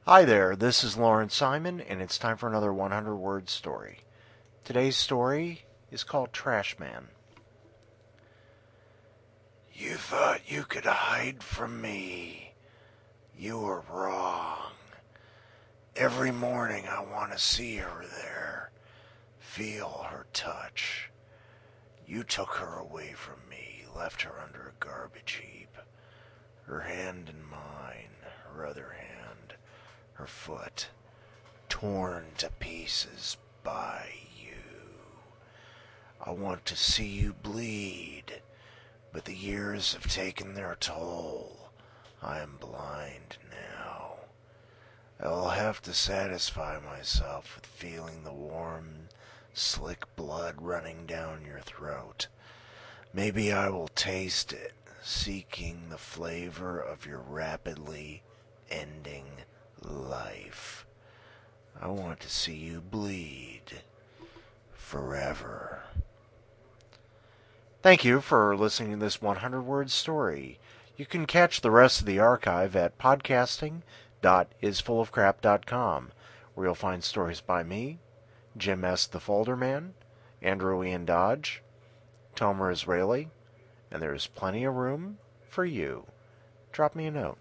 Hi there, this is Lawrence Simon, and it's time for another 100 word story. Today's story is called Trash Man. You thought you could hide from me. You were wrong. Every morning I want to see her there, feel her touch. You took her away from me, left her under a garbage heap. Her hand in mine, her other hand, her foot, torn to pieces by you. I want to see you bleed, but the years have taken their toll. I am blind now. I'll have to satisfy myself with feeling the warm, slick blood running down your throat. Maybe I will taste it, seeking the flavor of your rapidly ending life. I want to see you bleed forever. Thank you for listening to this 100 word story. You can catch the rest of the archive at podcasting.isfullofcrap.com, where you'll find stories by me, Jim S. the Folder Man, Andrew Ian Dodge, Tomer Israeli, and there's plenty of room for you. Drop me a note.